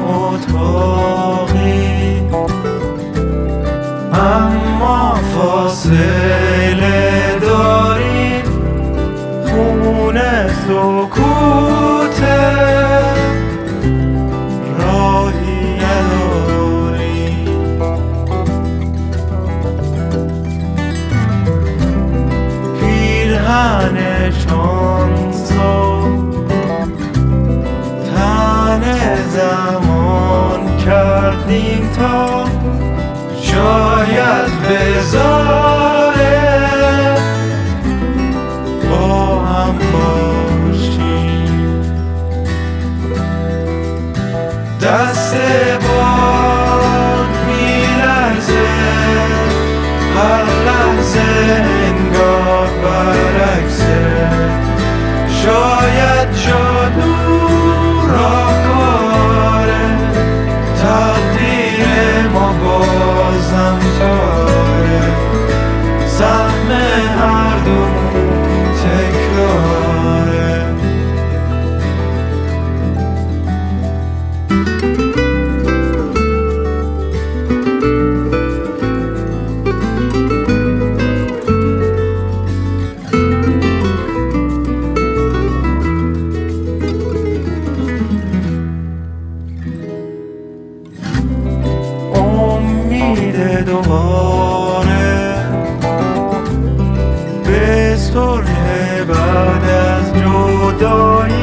اتاقی، اما فاصله داریم. خونه سکوته، راهی نداریم. پیرهن شانسو تن زمان کردیم تا شاید بذاره با هم باشیم. دست باد میلرزه، هر لحظه انگار برعکسه. شاید جادو راهکاره، تقدیر ما بازم تاره. سهم هر دومون تکراره. امید دوباره به صلح بعد از جدایی.